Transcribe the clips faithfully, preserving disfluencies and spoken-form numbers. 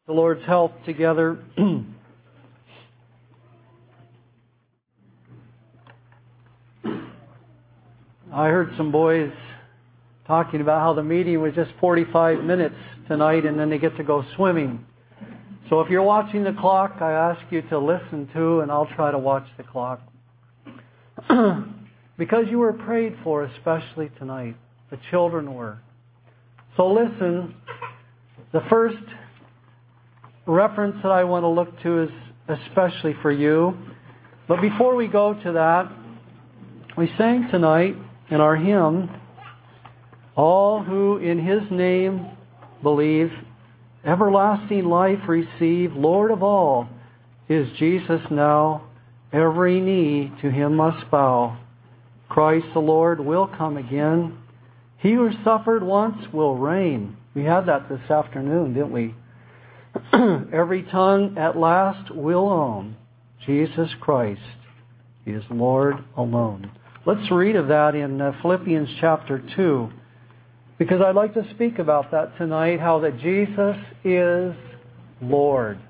the Lord's help together. I heard some boys talking about how the meeting was just forty-five minutes tonight and then they get to go swimming. So if you're watching the clock, I ask you to listen to, and I'll try to watch the clock. Because you were prayed for especially tonight. The children were. So listen, the first reference that I want to look to is especially for you. But before we go to that, we sang tonight in our hymn, all who in His name believe, everlasting life receive. Lord of all is Jesus now. Every knee to Him must bow. Christ the Lord will come again. He who suffered once will reign. We had that this afternoon, didn't we? Every tongue at last will own Jesus Christ is Lord alone. Let's read of that in uh, Philippians chapter two. Because I'd like to speak about that tonight, how that Jesus is Lord.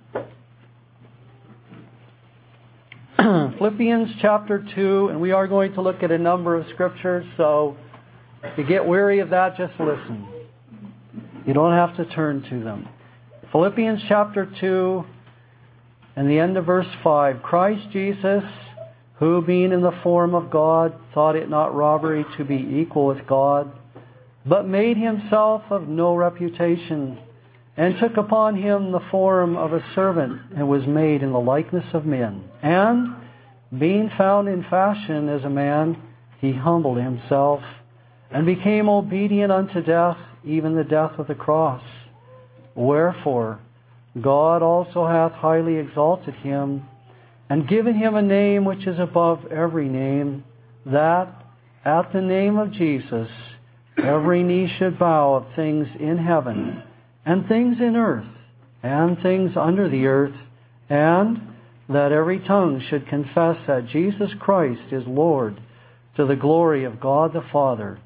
Philippians chapter two, and we are going to look at a number of scriptures, so if you get weary of that, just listen. You don't have to turn to them. Philippians chapter two, and the end of verse five. Christ Jesus, who being in the form of God, thought it not robbery to be equal with God, but made Himself of no reputation, and took upon Him the form of a servant, and was made in the likeness of men. And, being found in fashion as a man, He humbled Himself, and became obedient unto death, even the death of the cross. Wherefore, God also hath highly exalted Him, and given Him a name which is above every name, that at the name of Jesus every knee should bow, of things in heaven, and things in earth, and things under the earth, and that every tongue should confess that Jesus Christ is Lord, to the glory of God the Father.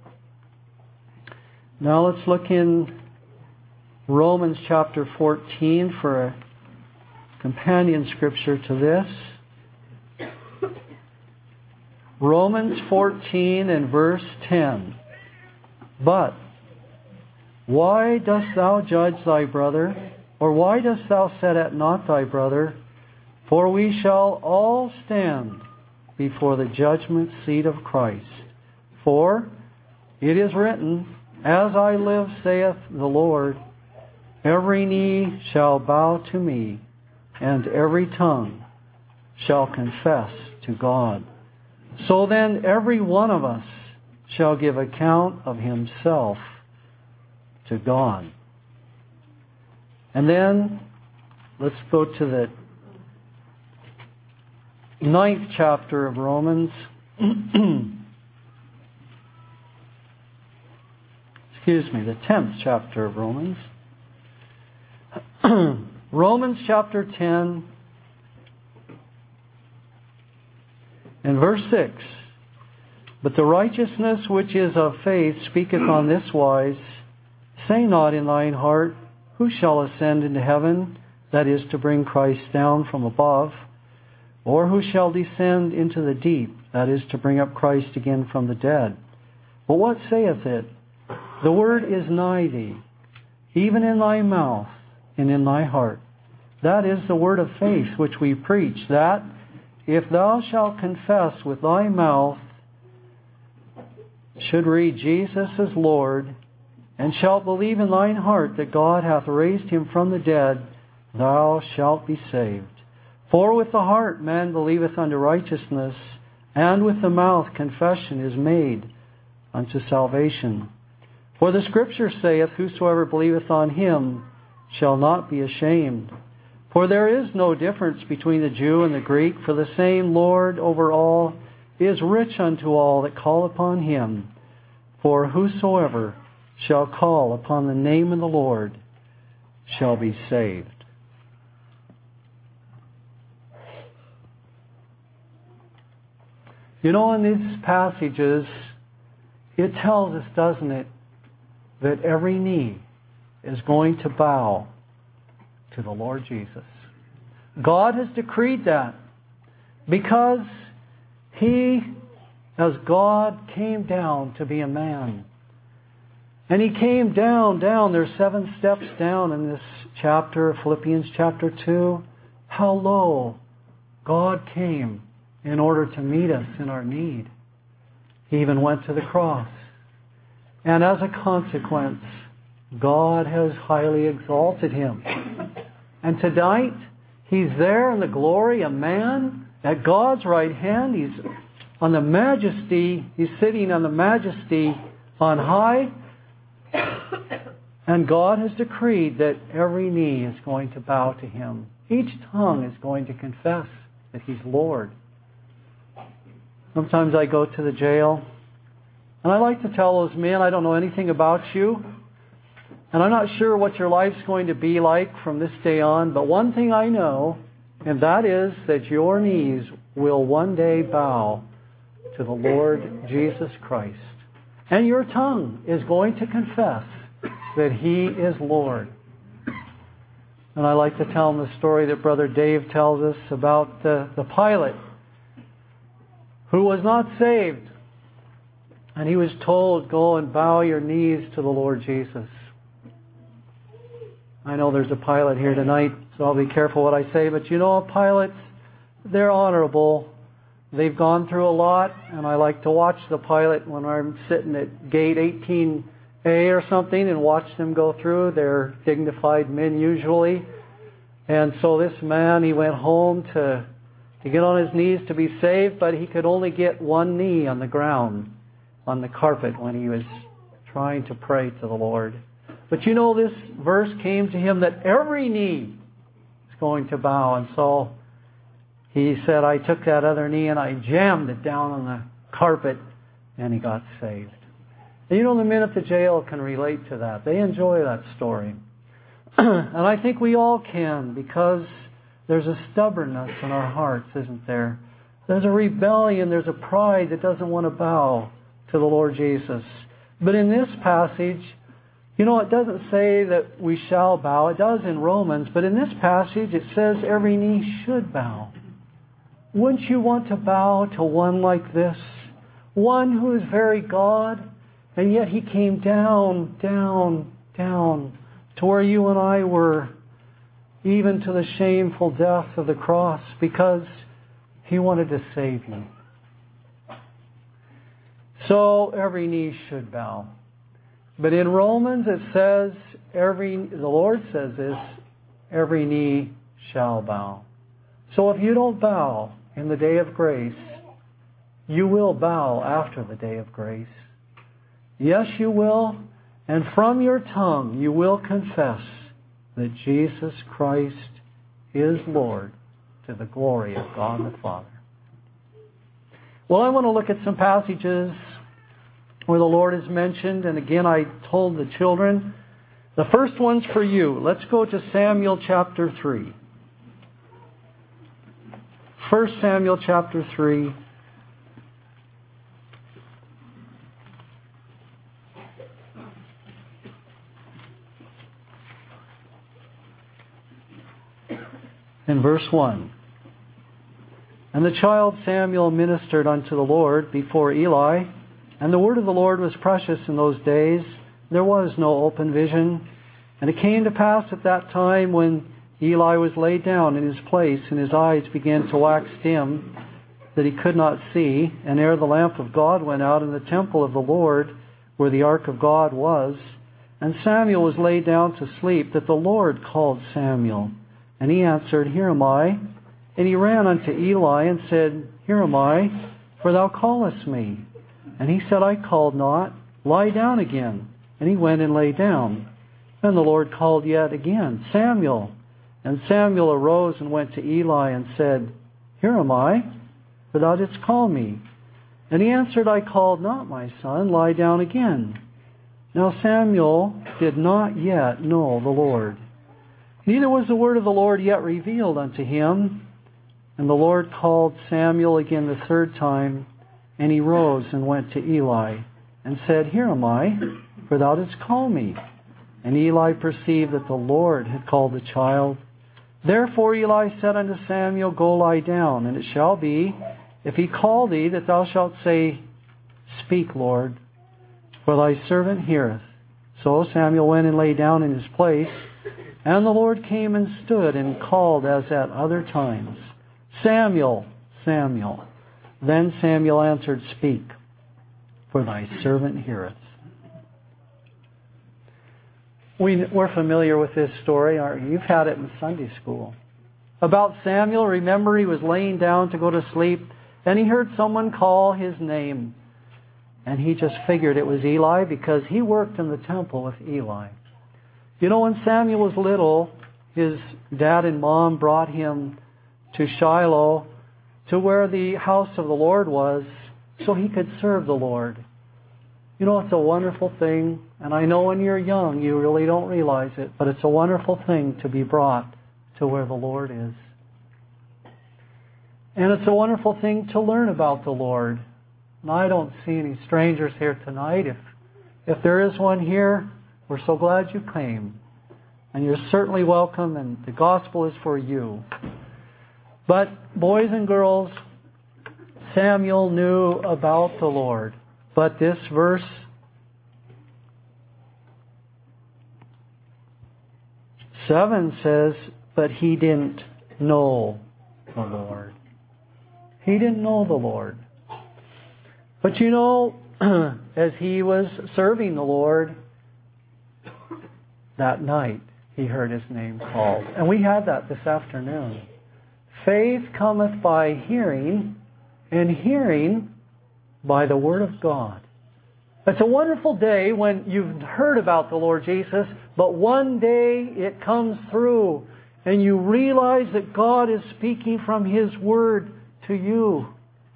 Now let's look in Romans chapter fourteen for a companion scripture to this. Romans fourteen and verse ten. But why dost thou judge thy brother? Or why dost thou set at naught thy brother? For we shall all stand before the judgment seat of Christ. For it is written, As I live, saith the Lord, every knee shall bow to me, and every tongue shall confess to God. So then every one of us shall give account of himself to God. And then let's go to the ninth chapter of Romans. Excuse me, the tenth chapter of Romans. Romans chapter ten and verse six. But the righteousness which is of faith speaketh on this wise, say not in thine heart, who shall ascend into heaven, that is to bring Christ down from above, or who shall descend into the deep, that is to bring up Christ again from the dead. But what saith it? The word is nigh thee, even in thy mouth and in thy heart. That is the word of faith which we preach, that if thou shalt confess with thy mouth, should read Jesus as Lord, and shalt believe in thine heart that God hath raised Him from the dead, thou shalt be saved. For with the heart man believeth unto righteousness, and with the mouth confession is made unto salvation. For the Scripture saith, Whosoever believeth on Him shall not be ashamed. For there is no difference between the Jew and the Greek, for the same Lord over all is rich unto all that call upon Him. For whosoever shall call upon the name of the Lord shall be saved. You know, in these passages, it tells us, doesn't it, that every knee is going to bow to the Lord Jesus. God has decreed that because He, as God, came down to be a man. And He came down, down. There's seven steps down in this chapter, Philippians chapter two. How low God came in order to meet us in our need. He even went to the cross. And as a consequence, God has highly exalted Him. And tonight, He's there in the glory, a man, at God's right hand. He's on the majesty. He's sitting on the majesty on high. And God has decreed that every knee is going to bow to Him. Each tongue is going to confess that He's Lord. Sometimes I go to the jail, and I like to tell those men, I don't know anything about you, and I'm not sure what your life's going to be like from this day on, but one thing I know, and that is that your knees will one day bow to the Lord Jesus Christ. And your tongue is going to confess that He is Lord. And I like to tell them the story that Brother Dave tells us about the, the pilot who was not saved. And he was told, go and bow your knees to the Lord Jesus. I know there's a pilot here tonight, so I'll be careful what I say. But you know, pilots, they're honorable. They've gone through a lot, and I like to watch the pilot when I'm sitting at gate eighteen A or something and watch them go through. They're dignified men usually. And so this man, he went home to, to get on his knees to be saved, but he could only get one knee on the ground, on the carpet, when he was trying to pray to the Lord. But you know, this verse came to him that every knee is going to bow. And so he said, I took that other knee and I jammed it down on the carpet, and he got saved. And you know, the men at the jail can relate to that. They enjoy that story. And I think we all can, because there's a stubbornness in our hearts, isn't there? There's a rebellion, there's a pride that doesn't want to bow to the Lord Jesus. But in this passage, you know, it doesn't say that we shall bow. It does in Romans. But in this passage, it says every knee should bow. Wouldn't you want to bow to one like this? One who is very God, and yet He came down, down, down to where you and I were, even to the shameful death of the cross, because He wanted to save you. So every knee should bow. But in Romans it says, every the Lord says this, every knee shall bow. So if you don't bow in the day of grace, you will bow after the day of grace. Yes, you will. And from your tongue you will confess that Jesus Christ is Lord, to the glory of God the Father. Well, I want to look at some passages where the Lord is mentioned. And again, I told the children, the first one's for you. Let's go to Samuel chapter three. First Samuel chapter three. In verse one. And the child Samuel ministered unto the Lord before Eli, and the word of the Lord was precious in those days. There was no open vision. And it came to pass at that time, when Eli was laid down in his place, and his eyes began to wax dim, that he could not see, and ere the lamp of God went out in the temple of the Lord, where the ark of God was, and Samuel was laid down to sleep, that the Lord called Samuel. And he answered, Here am I. And he ran unto Eli and said, Here am I, for thou callest me. And he said, I called not. Lie down again. And he went and lay down. And the Lord called yet again, Samuel. And Samuel arose and went to Eli and said, Here am I, for thou didst call me. And he answered, I called not, my son. Lie down again. Now Samuel did not yet know the Lord. Neither was the word of the Lord yet revealed unto him. And the Lord called Samuel again the third time, and he rose and went to Eli, and said, Here am I, for thou didst call me. And Eli perceived that the Lord had called the child, Therefore Eli said unto Samuel, Go lie down, and it shall be, if he call thee, that thou shalt say, Speak, Lord, for thy servant heareth. So Samuel went and lay down in his place, and the Lord came and stood and called as at other times, Samuel, Samuel. Then Samuel answered, Speak, for thy servant heareth. We, we're familiar with this story, aren't you? You've had it in Sunday school. About Samuel, remember he was laying down to go to sleep, and he heard someone call his name. And he just figured it was Eli because he worked in the temple with Eli. You know, when Samuel was little, his dad and mom brought him to Shiloh, to where the house of the Lord was, so he could serve the Lord. You know, it's a wonderful thing, and I know when you're young you really don't realize it, but it's a wonderful thing to be brought to where the Lord is. And it's a wonderful thing to learn about the Lord. And I don't see any strangers here tonight. If, if there is one here, we're so glad you came. And you're certainly welcome, and the gospel is for you. But boys and girls, Samuel knew about the Lord. But this verse seven says, but he didn't know the Lord. He didn't know the Lord. But you know, as he was serving the Lord, that night he heard his name called. And we had that this afternoon. Faith cometh by hearing, and hearing by the Word of God. It's a wonderful day when you've heard about the Lord Jesus, but one day it comes through and you realize that God is speaking from His Word to you.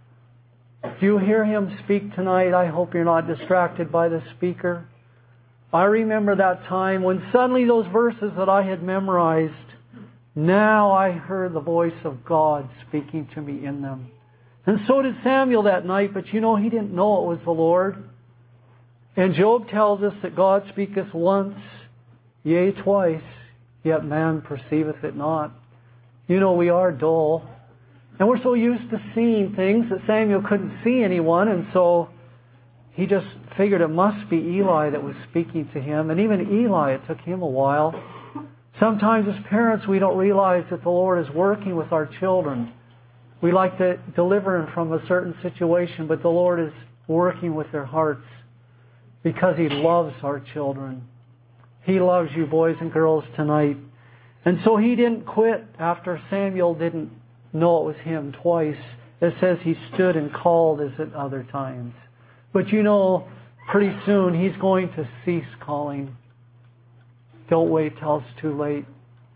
Do you hear Him speak tonight? I hope you're not distracted by the speaker. I remember that time when suddenly those verses that I had memorized, now I heard the voice of God speaking to me in them. And so did Samuel that night, but you know, he didn't know it was the Lord. And Job tells us that God speaketh once, yea, twice, yet man perceiveth it not. You know, we are dull. And we're so used to seeing things that Samuel couldn't see anyone, and so he just figured it must be Eli that was speaking to him. And even Eli, it took him a while. Sometimes as parents, we don't realize that the Lord is working with our children. We like to deliver them from a certain situation, but the Lord is working with their hearts because He loves our children. He loves you, boys and girls, tonight. And so He didn't quit after Samuel didn't know it was him twice. It says he stood and called as at other times. But you know, pretty soon He's going to cease calling. Don't wait till it's too late.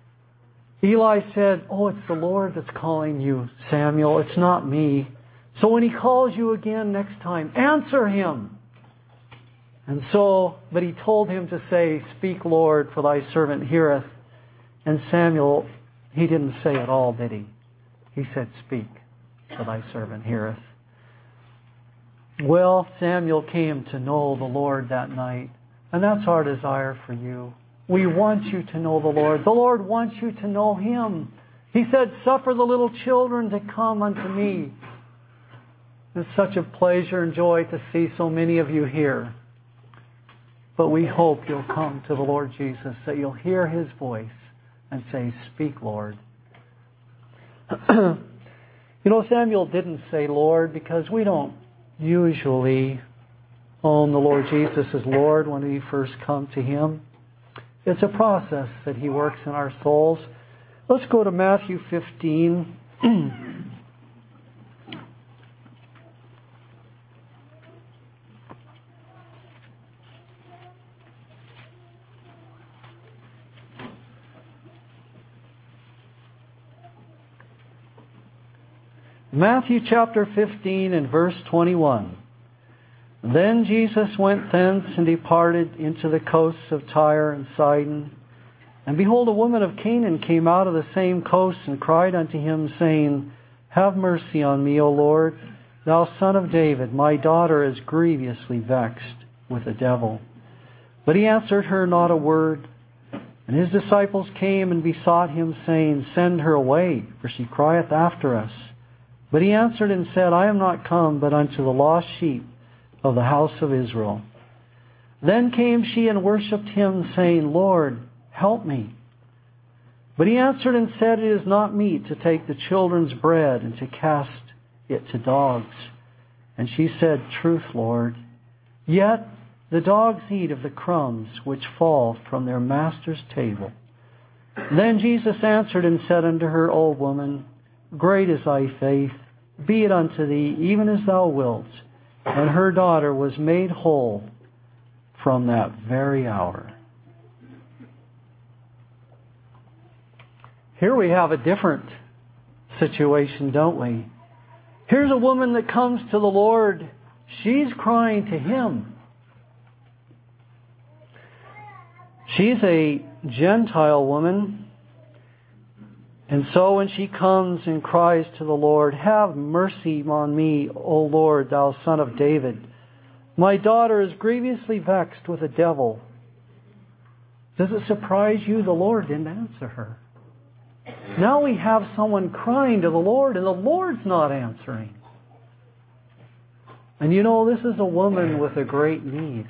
Eli said, oh, it's the Lord that's calling you, Samuel. It's not me. So when He calls you again next time, answer Him. And so, but He told him to say, Speak, Lord, for thy servant heareth. And Samuel, he didn't say it all, did he? He said, Speak, for thy servant heareth. Well, Samuel came to know the Lord that night. And that's our desire for you. We want you to know the Lord. The Lord wants you to know Him. He said, Suffer the little children to come unto me. It's such a pleasure and joy to see so many of you here. But we hope you'll come to the Lord Jesus, that you'll hear His voice and say, Speak, Lord. You know, Samuel didn't say Lord because we don't usually own the Lord Jesus as Lord when we first come to Him. It's a process that He works in our souls. Let's go to Matthew fifteen. Matthew chapter fifteen and verse twenty-one. Then Jesus went thence and departed into the coasts of Tyre and Sidon. And behold, a woman of Canaan came out of the same coast and cried unto Him, saying, Have mercy on me, O Lord, thou Son of David. My daughter is grievously vexed with a devil. But He answered her not a word. And his disciples came and besought him, saying, Send her away, for she crieth after us. But he answered and said, I am not come but unto the lost sheep of the house of Israel. Then came she and worshipped him, saying, Lord, help me. But he answered and said, It is not meet to take the children's bread and to cast it to dogs. And she said, Truth, Lord. Yet the dogs eat of the crumbs which fall from their master's table. Then Jesus answered and said unto her, O woman, great is thy faith. Be it unto thee even as thou wilt. And her daughter was made whole from that very hour. Here we have a different situation, don't we? Here's a woman that comes to the Lord. She's crying to Him. She's a Gentile woman. And so when she comes and cries to the Lord, Have mercy on me, O Lord, thou Son of David. My daughter is grievously vexed with a devil. Does it surprise you the Lord didn't answer her? Now we have someone crying to the Lord and the Lord's not answering. And you know, this is a woman with a great need.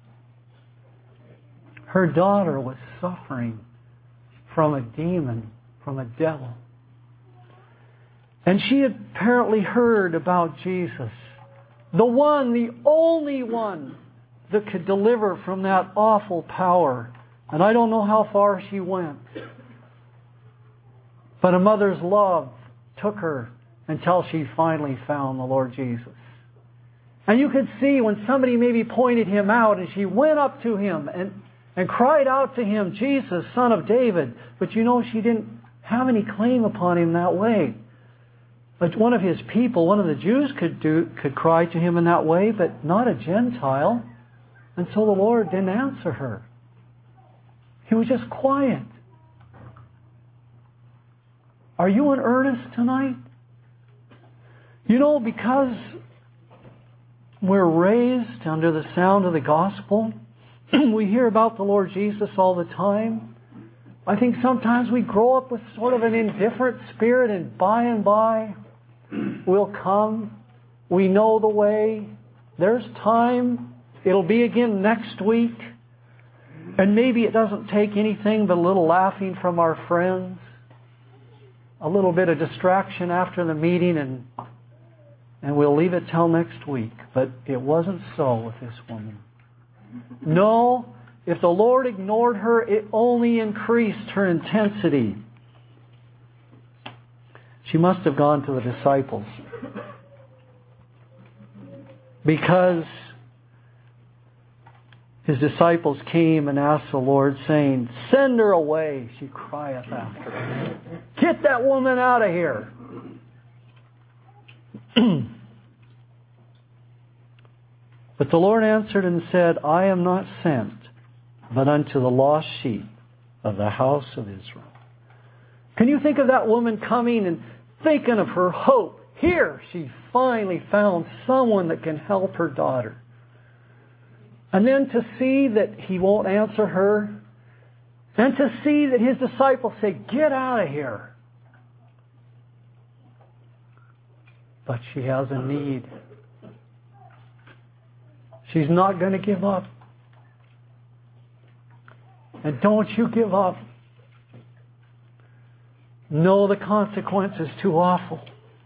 Her daughter was suffering from a demon, from a devil. And she had apparently heard about Jesus, the one, the only one that could deliver from that awful power. And I don't know how far she went. But a mother's love took her until she finally found the Lord Jesus. And you could see when somebody maybe pointed Him out and she went up to Him and, and cried out to Him, Jesus, Son of David. But you know, she didn't have any claim upon Him that way. But one of His people, one of the Jews could do, could cry to Him in that way, but not a Gentile. And so the Lord didn't answer her. He was just quiet. Are you in earnest tonight? You know, because we're raised under the sound of the gospel, we hear about the Lord Jesus all the time. I think sometimes we grow up with sort of an indifferent spirit, and by and by we'll come. We know the way. There's time. It'll be again next week. And maybe it doesn't take anything but a little laughing from our friends, a little bit of distraction after the meeting, and and we'll leave it till next week. But it wasn't so with this woman. No, if the Lord ignored her, it only increased her intensity. She must have gone to the disciples. Because His disciples came and asked the Lord, saying, Send her away, she crieth after us. Get that woman out of here. But the Lord answered and said, I am not sent, but unto the lost sheep of the house of Israel. Can you think of that woman coming and thinking of her hope? Here, she finally found someone that can help her daughter. And then to see that He won't answer her. And to see that His disciples say, Get out of here. But she has a need. She's not going to give up. And don't you give up. No, the consequence is too awful.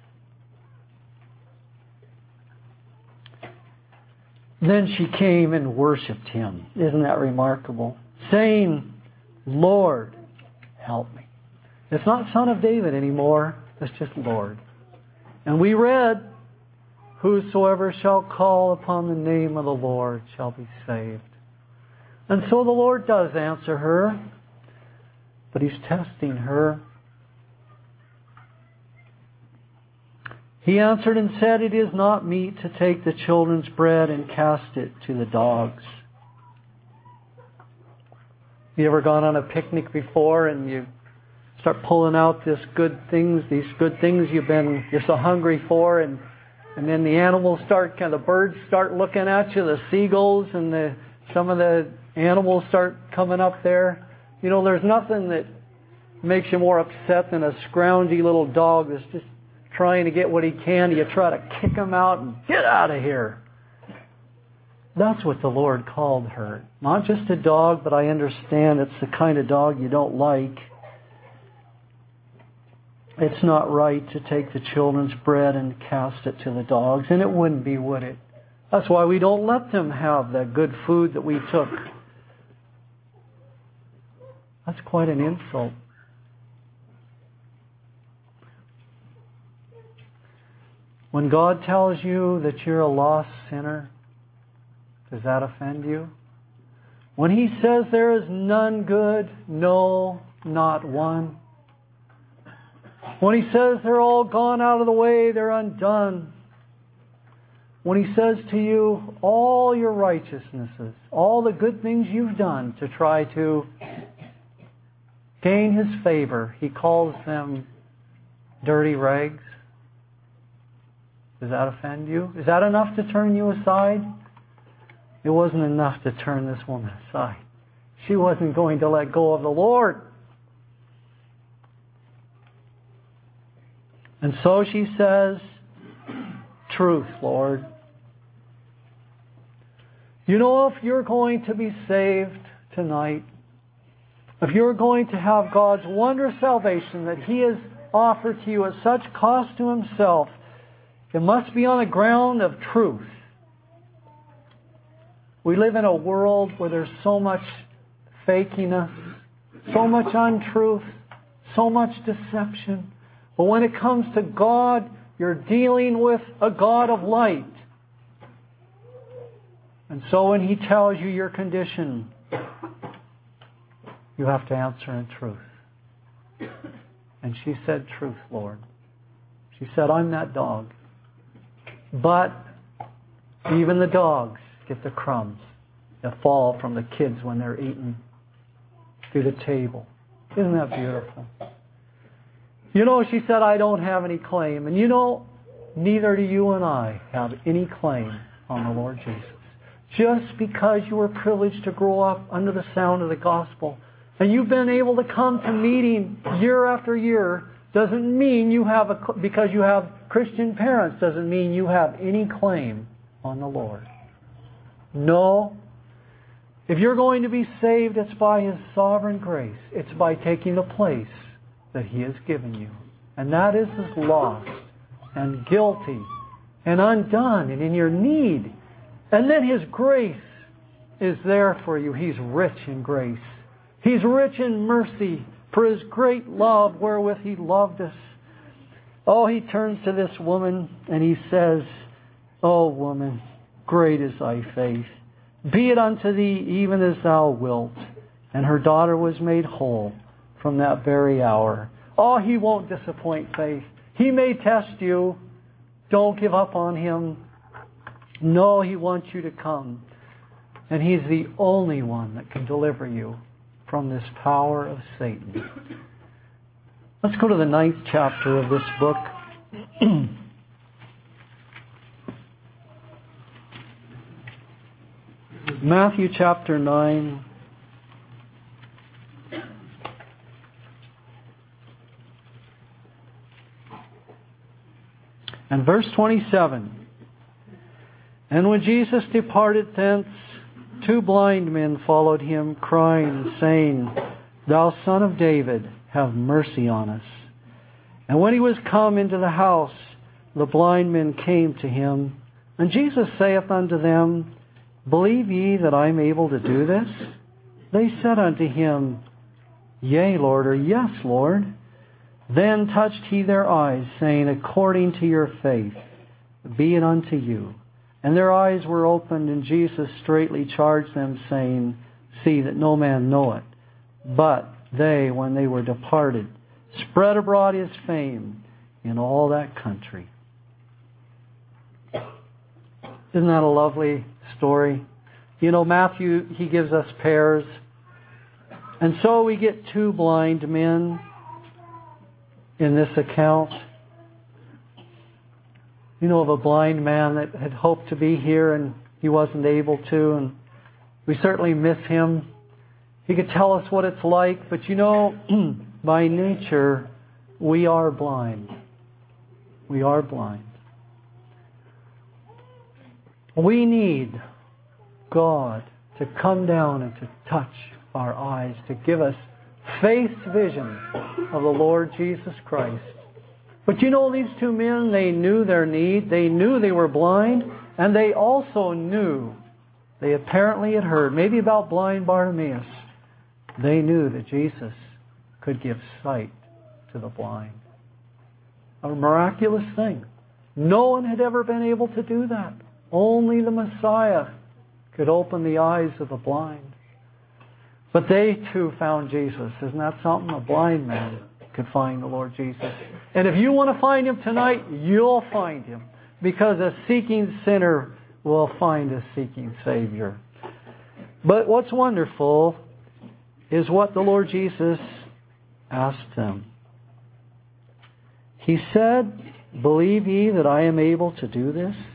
Then she came and worshipped Him. Isn't that remarkable? Saying, Lord, help me. It's not Son of David anymore. It's just Lord. And we read, Whosoever shall call upon the name of the Lord shall be saved. And so the Lord does answer her, but He's testing her. He answered and said, It is not meet to take the children's bread and cast it to the dogs. You ever gone on a picnic before and you start pulling out this good things, these good things you've been, you're so hungry for, and and then the animals start, kind of the birds start looking at you, the seagulls and the some of the animals start coming up there. You know, there's nothing that makes you more upset than a scroungy little dog that's just trying to get what he can. You try to kick him out and get out of here. That's what the Lord called her. Not just a dog, but I understand it's the kind of dog you don't like. It's not right to take the children's bread and cast it to the dogs, and it wouldn't be, would it? That's why we don't let them have the good food that we took. That's quite an insult. When God tells you that you're a lost sinner, does that offend you? When He says there is none good, no, not one. When He says they're all gone out of the way, they're undone. When He says to you, all your righteousnesses, all the good things you've done to try to gain His favor, He calls them dirty rags. Does that offend you? Is that enough to turn you aside? It wasn't enough to turn this woman aside. She wasn't going to let go of the Lord. And so she says, truth, Lord. You know, if you're going to be saved tonight, if you're going to have God's wondrous salvation that He has offered to you at such cost to Himself, it must be on the ground of truth. We live in a world where there's so much fakiness, so much untruth, so much deception. But when it comes to God, you're dealing with a God of light. And so when He tells you your condition, you have to answer in truth. And she said, truth, Lord. She said, I'm that dog. But even the dogs get the crumbs that fall from the kids when they're eating through the table. Isn't that beautiful? You know, she said, I don't have any claim. And you know, neither do you and I have any claim on the Lord Jesus. Just because you were privileged to grow up under the sound of the gospel and you've been able to come to meeting year after year doesn't mean you have, a, because you have Christian parents, doesn't mean you have any claim on the Lord. No. If you're going to be saved, it's by His sovereign grace. It's by taking the place that He has given you. And that is as lost and guilty and undone and in your need. And then His grace is there for you. He's rich in grace. He's rich in mercy for His great love wherewith He loved us. Oh, He turns to this woman and He says, oh, woman, great is thy faith. Be it unto thee even as thou wilt. And her daughter was made whole from that very hour. Oh, He won't disappoint faith. He may test you. Don't give up on Him. No, He wants you to come. And He's the only one that can deliver you from this power of Satan. Let's go to the ninth chapter of this book. Matthew chapter nine. And verse twenty-seven. And when Jesus departed thence, two blind men followed Him, crying, saying, Thou Son of David, have mercy on us. And when He was come into the house, the blind men came to Him. And Jesus saith unto them, Believe ye that I am able to do this? They said unto Him, Yea, Lord, or Yes, Lord. Then touched He their eyes, saying, According to your faith, be it unto you. And their eyes were opened, and Jesus straitly charged them, saying, See that no man know it. But they, when they were departed, spread abroad His fame in all that country. Isn't that a lovely story? You know, Matthew, he gives us pairs. And so we get two blind men in this account. You know of a blind man that had hoped to be here and he wasn't able to. And we certainly miss him. He could tell us what it's like, but you know, by nature, we are blind. We are blind. We need God to come down and to touch our eyes, to give us face vision of the Lord Jesus Christ. But you know, these two men, they knew their need. They knew they were blind, and they also knew, they apparently had heard, maybe about blind Bartimaeus. They knew that Jesus could give sight to the blind. A miraculous thing. No one had ever been able to do that. Only the Messiah could open the eyes of the blind. But they too found Jesus. Isn't that something? A blind man could find the Lord Jesus. And if you want to find Him tonight, you'll find Him. Because a seeking sinner will find a seeking Savior. But what's wonderful is what the Lord Jesus asked them. He said, "Believe ye that I am able to do this?"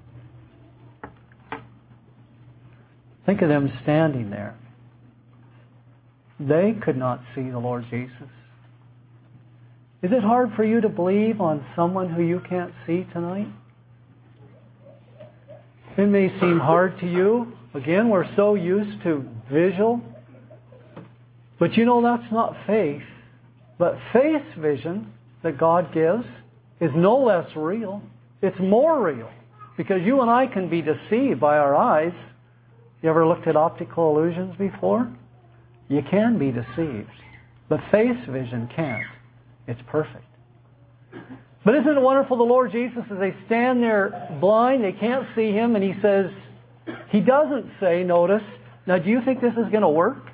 Think of them standing there. They could not see the Lord Jesus. Is it hard for you to believe on someone who you can't see tonight? It may seem hard to you. Again, we're so used to visual. But you know, that's not faith. But face vision that God gives is no less real. It's more real. Because you and I can be deceived by our eyes. You ever looked at optical illusions before? You can be deceived. But face vision can't. It's perfect. But isn't it wonderful, the Lord Jesus, as they stand there blind, they can't see Him, and He says, He doesn't say, notice, "Now do you think this is going to work?"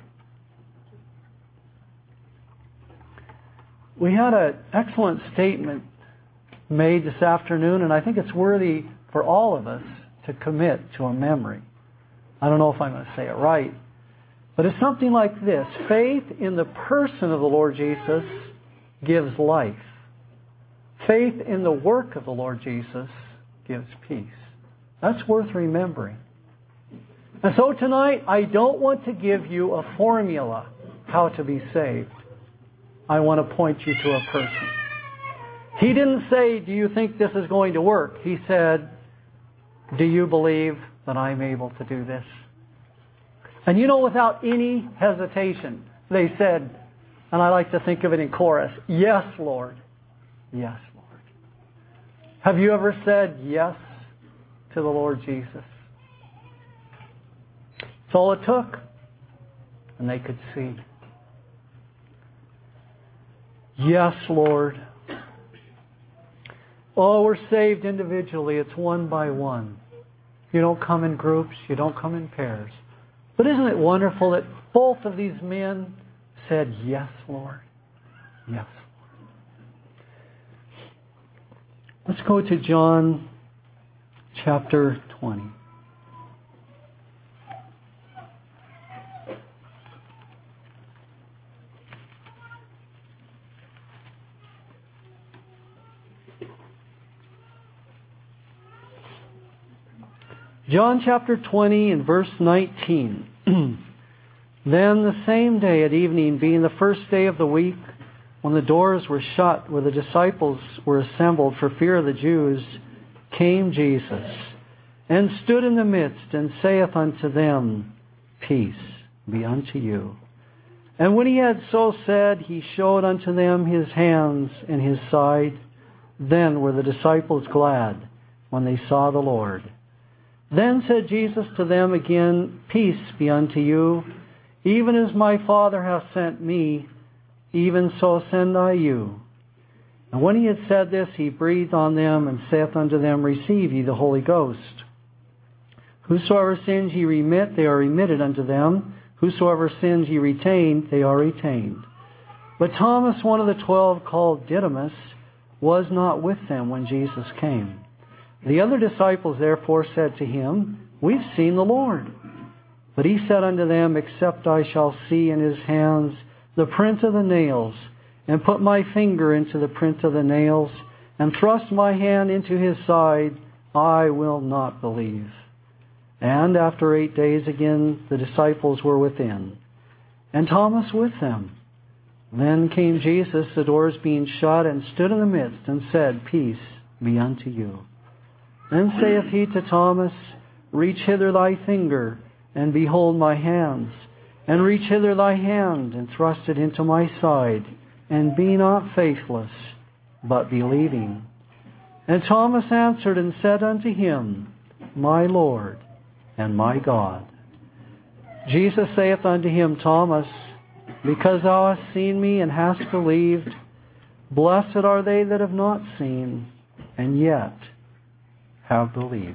We had an excellent statement made this afternoon, and I think it's worthy for all of us to commit to a memory. I don't know if I'm going to say it right, but it's something like this: faith in the person of the Lord Jesus gives life. Faith in the work of the Lord Jesus gives peace. That's worth remembering. And so tonight, I don't want to give you a formula how to be saved. I want to point you to a person. He didn't say, "Do you think this is going to work?" He said, "Do you believe that I'm able to do this?" And you know, without any hesitation, they said, and I like to think of it in chorus, "Yes, Lord. Yes, Lord." Have you ever said yes to the Lord Jesus? It's all it took. And they could see. Yes, Lord. Oh, we're saved individually. It's one by one. You don't come in groups. You don't come in pairs. But isn't it wonderful that both of these men said, "Yes, Lord. Yes, Lord." Let's go to John chapter twenty. John chapter twenty and verse nineteen. Then the same day at evening, being the first day of the week, when the doors were shut, where the disciples were assembled for fear of the Jews, came Jesus, and stood in the midst, and saith unto them, Peace be unto you. And when he had so said, he showed unto them his hands and his side. Then were the disciples glad when they saw the Lord. Then said Jesus to them again, Peace be unto you. Even as my Father hath sent me, even so send I you. And when he had said this, he breathed on them, and saith unto them, Receive ye the Holy Ghost. Whosoever sins ye remit, they are remitted unto them. Whosoever sins ye retain, they are retained. But Thomas, one of the twelve, called Didymus, was not with them when Jesus came. The other disciples therefore said to him, We've seen the Lord. But he said unto them, Except I shall see in his hands the print of the nails, and put my finger into the print of the nails, and thrust my hand into his side, I will not believe. And after eight days again the disciples were within. and Thomas with them. Then came Jesus, the doors being shut, and stood in the midst, and said, Peace be unto you. Then saith he to Thomas, Reach hither thy finger, and behold my hands, and reach hither thy hand, and thrust it into my side, and be not faithless, but believing. And Thomas answered and said unto him, My Lord and my God. Jesus saith unto him, Thomas, because thou hast seen me and hast believed, blessed are they that have not seen, and yet have believed.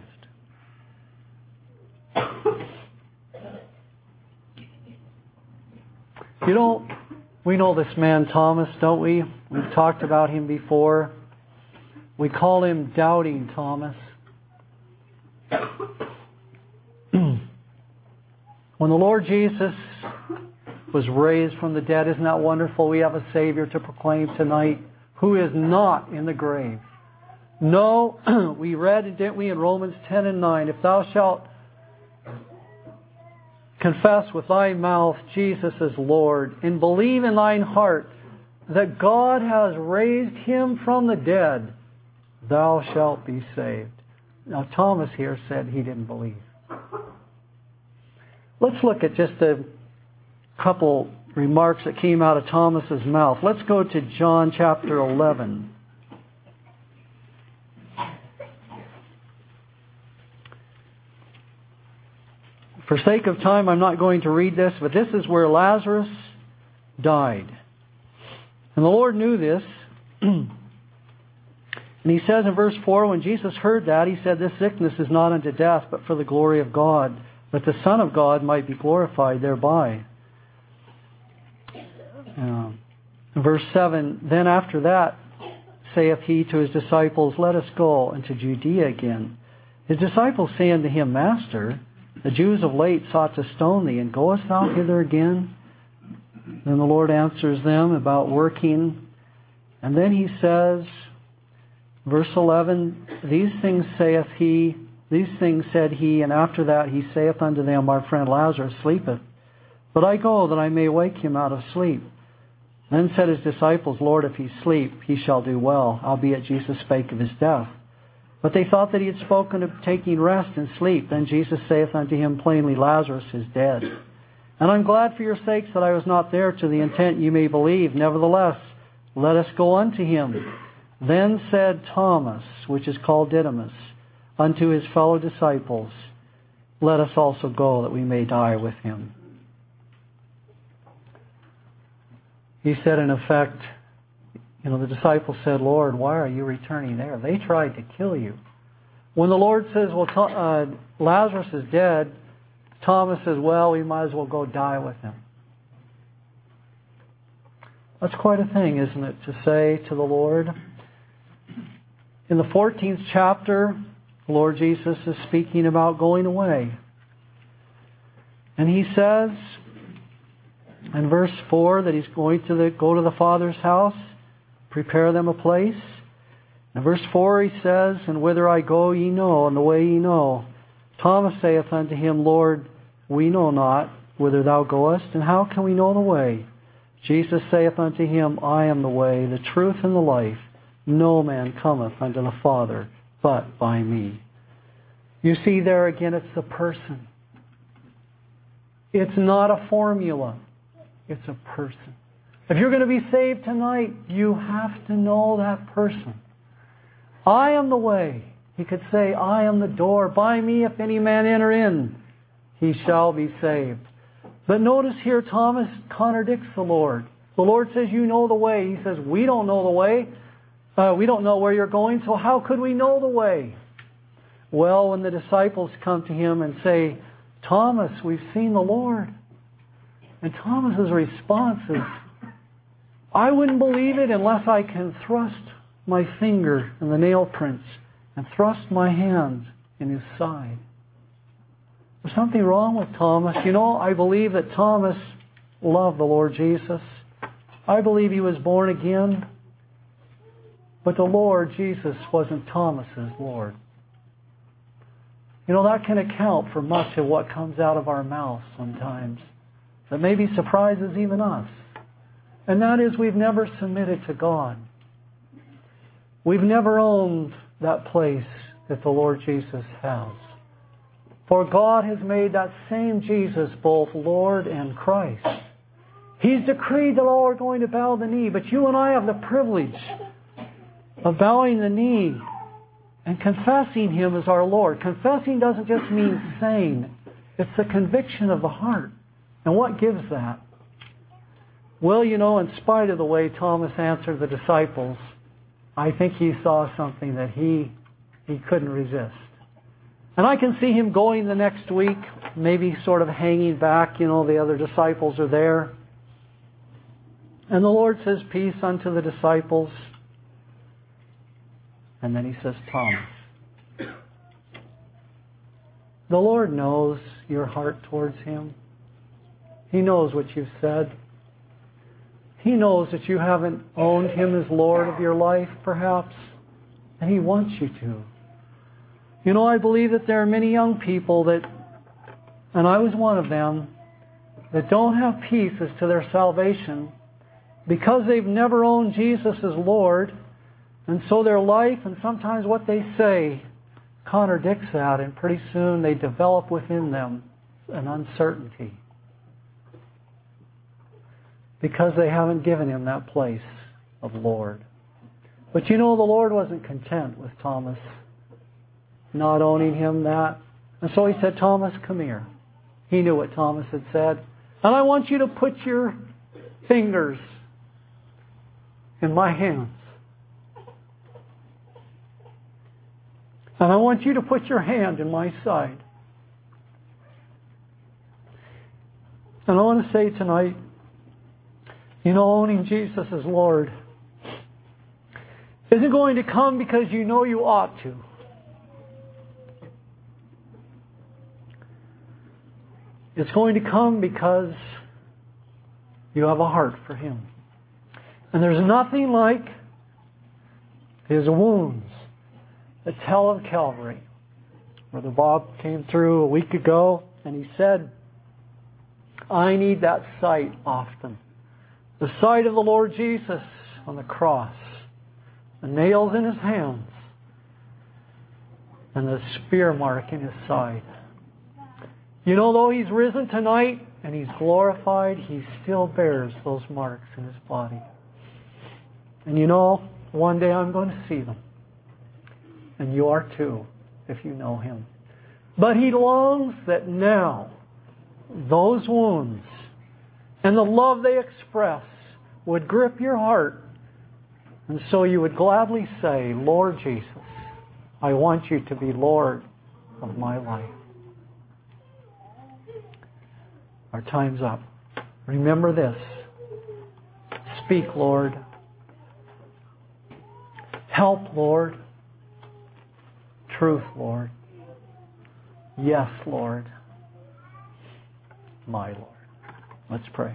You know, we know this man Thomas, don't we? We've talked about him before. We call him Doubting Thomas. When the Lord Jesus was raised from the dead, isn't that wonderful? We have a Savior to proclaim tonight who is not in the grave. No, we read, didn't we, in Romans ten and nine, if thou shalt confess with thy mouth Jesus is Lord, and believe in thine heart that God has raised him from the dead, thou shalt be saved. Now Thomas here said he didn't believe. Let's look at just a couple remarks that came out of Thomas's mouth. Let's go to John chapter eleven. For sake of time, I'm not going to read this, but this is where Lazarus died. And the Lord knew this. And he says in verse four, when Jesus heard that, he said, This sickness is not unto death, but for the glory of God, that the Son of God might be glorified thereby. Uh, verse seven, Then after that saith he to his disciples, Let us go into Judea again. His disciples say unto him, Master, the Jews of late sought to stone thee, and goest thou hither again? Then the Lord answers them about working. And then he says, verse eleven, These things saith he, these things said he, and after that he saith unto them, Our friend Lazarus sleepeth, but I go that I may wake him out of sleep. Then said his disciples, Lord, if he sleep, he shall do well. Albeit Jesus spake of his death. But they thought that he had spoken of taking rest and sleep. Then Jesus saith unto him plainly, Lazarus is dead. And I'm glad for your sakes that I was not there, to the intent you may believe. Nevertheless, let us go unto him. Then said Thomas, which is called Didymus, unto his fellow disciples, Let us also go, that we may die with him. He said, in effect, you know, the disciples said, Lord, why are you returning there? They tried to kill you. When the Lord says, well, uh, Lazarus is dead, Thomas says, well, we might as well go die with him. That's quite a thing, isn't it, to say to the Lord? In the fourteenth chapter, the Lord Jesus is speaking about going away. And he says in verse four that he's going to the, go to the Father's house, prepare them a place. In verse four he says, And whither I go ye know, and the way ye know. Thomas saith unto him, Lord, we know not whither thou goest, and how can we know the way? Jesus saith unto him, I am the way, the truth, and the life. No man cometh unto the Father but by me. You see there again, it's the person. It's not a formula. It's a person. If you're going to be saved tonight, you have to know that person. I am the way. He could say, I am the door. By me, if any man enter in, he shall be saved. But notice here, Thomas contradicts the Lord. The Lord says, you know the way. He says, we don't know the way. Uh, we don't know where you're going, so how could we know the way? Well, when the disciples come to him and say, Thomas, we've seen the Lord. And Thomas's response is, I wouldn't believe it unless I can thrust my finger in the nail prints and thrust my hand in his side. There's something wrong with Thomas. You know, I believe that Thomas loved the Lord Jesus. I believe he was born again. But the Lord Jesus wasn't Thomas's Lord. You know, that can account for much of what comes out of our mouths sometimes. that maybe surprises even us. And that is, we've never submitted to God. We've never owned that place that the Lord Jesus has. For God has made that same Jesus both Lord and Christ. He's decreed that all are going to bow the knee, but you and I have the privilege of bowing the knee and confessing Him as our Lord. Confessing doesn't just mean saying. It's the conviction of the heart. And what gives that? Well, you know, in spite of the way Thomas answered the disciples, I think he saw something that he he couldn't resist. And I can see him going the next week, maybe sort of hanging back. You know, the other disciples are there. And the Lord says, peace unto the disciples. And then He says, Thomas. The Lord knows your heart towards Him. He knows what you've said. He knows that you haven't owned Him as Lord of your life, perhaps. And He wants you to. You know, I believe that there are many young people that, and I was one of them, that don't have peace as to their salvation because they've never owned Jesus as Lord. And so their life and sometimes what they say contradicts that. And pretty soon they develop within them an uncertainty. Because they haven't given Him that place of Lord. But you know, the Lord wasn't content with Thomas not owning Him that. And so He said, Thomas, come here. He knew what Thomas had said. And I want you to put your fingers in my hands. And I want you to put your hand in my side. And I want to say tonight, you know, owning Jesus as Lord isn't going to come because you know you ought to. It's going to come because you have a heart for Him. And there's nothing like His wounds that tell of Calvary. Brother Bob came through a week ago and he said, I need that sight often. The sight of the Lord Jesus on the cross. The nails in His hands. And the spear mark in His side. You know, though He's risen tonight and He's glorified, He still bears those marks in His body. And you know, one day I'm going to see them. And you are too, if you know Him. But He longs that now, those wounds and the love they express would grip your heart. And so you would gladly say, Lord Jesus, I want you to be Lord of my life. Our time's up. Remember this. Speak, Lord. Help, Lord. Truth, Lord. Yes, Lord. My Lord. Let's pray.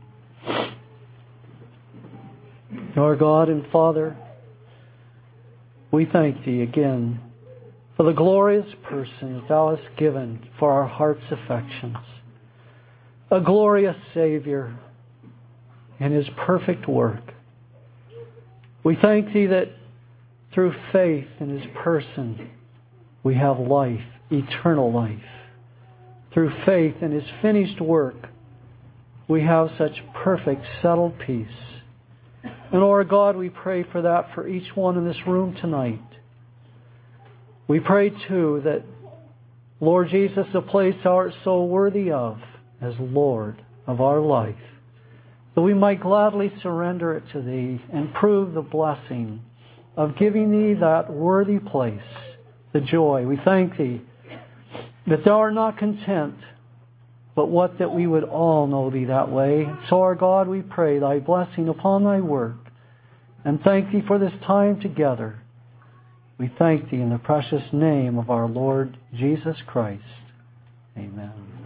Lord God and Father, we thank Thee again for the glorious person that Thou hast given for our heart's affections. A glorious Savior in His perfect work. We thank Thee that through faith in His person we have life, eternal life. Through faith in His finished work we have such perfect, settled peace. And Lord God, we pray for that for each one in this room tonight. We pray too that, Lord Jesus, the place Thou art so worthy of as Lord of our life, that we might gladly surrender it to Thee and prove the blessing of giving Thee that worthy place, the joy. We thank Thee that Thou art not content, but what that we would all know Thee that way. So, our God, we pray Thy blessing upon Thy work, and thank Thee for this time together. We thank Thee in the precious name of our Lord Jesus Christ. Amen.